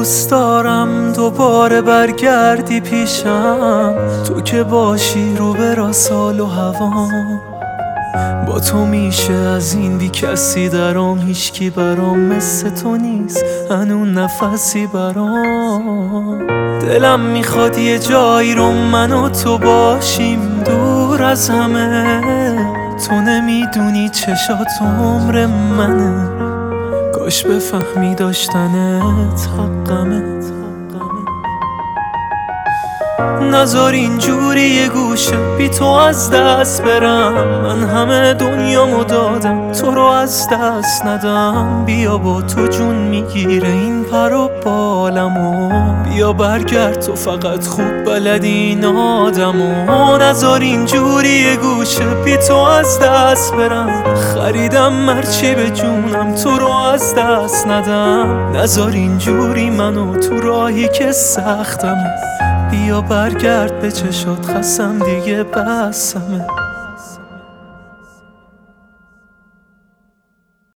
دوست دارم دوباره برگردی پیشم، تو که باشی رو برا سال و هوام. با تو میشه از این بی کسی درام، هیچکی برام مثل تو نیست هنون نفسی برام. دلم میخواد یه جایی رو من و تو باشیم دور از همه، تو نمیدونی چشات عمر منه، کاش بفهمی داشتنت حقمه. نذار اینجوری یه گوشه بی تو از دست برم، من همه دنیامو دادم تو رو از دست ندم. بیا با تو جون میگیره این پر و بالمو، بیا برگرد تو فقط خوب بلدی این آدمو. نذار اینجوری یه گوشه بی تو از دست برم، خریدم مرچی به جونم تو رو از دست ندم. نذار اینجوری منو تو راهی که سختمه، بیا برگرد به چشات خستم دیگه بسمه.